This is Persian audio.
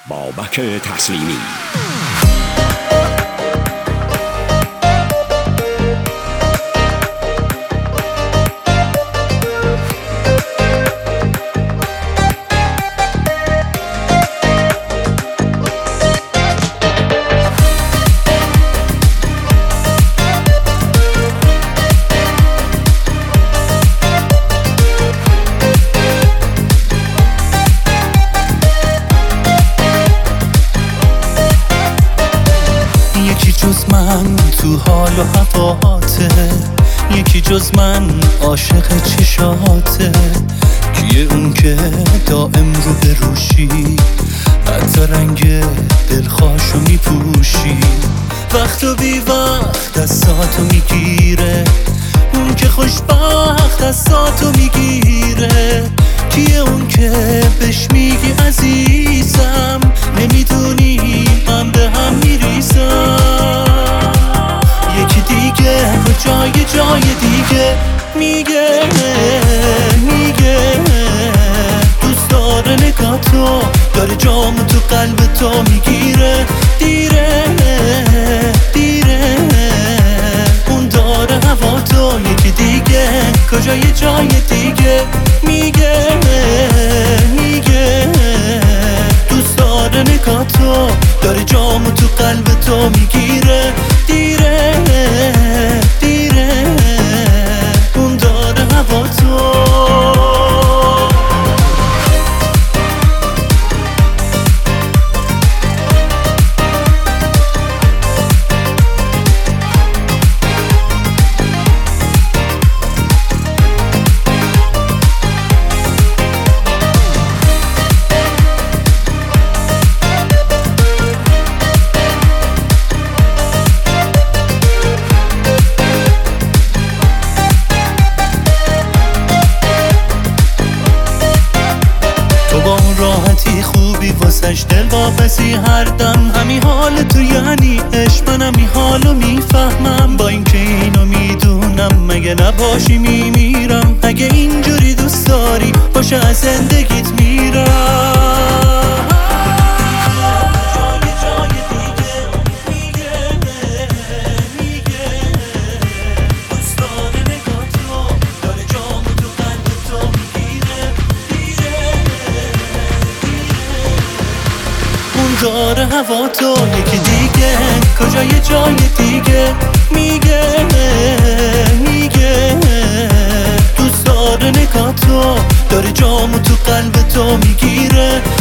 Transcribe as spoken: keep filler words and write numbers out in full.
بابک تسلیمی. یکی جز من تو حال و هواته، یکی جز من عاشق چشاته. کیه اون که دائم رو بروشی، حتی رنگ دلخواشو میپوشی؟ وقت و بی وقت دستاتو میگیره، اون که خوشبخت دستاتو میگیره. کیه اون که بهش میگی عزیزم، نمیدونی من به هم میریزم. یکی دیگه به جای جای دیگه میگه میگه دوست داره نگاتو، داره جامو تو قلب تو میگیره. دیره دیره اون داره هوا تو، یکی دیگه کجای جای دیگه میگه میگه دوست داره نگاتو، داره جامو تو قلب تو میگیره. دیره دیره اون داره هوا تو. راحتی خوبی واسش دل واپسی هر دم، همین حال تو یعنی عشق، منم این حالو میفهمم. با اینکه اینو میدونم مگه نباشی میمیرم. اگه اینجوری دوست داری باشه از زندگیت میرم. داره هوا تو، یکی دیگه کجای جای دیگه میگه میگه دوست داره نگاتو، داره جامو تو قلب تو میگیره.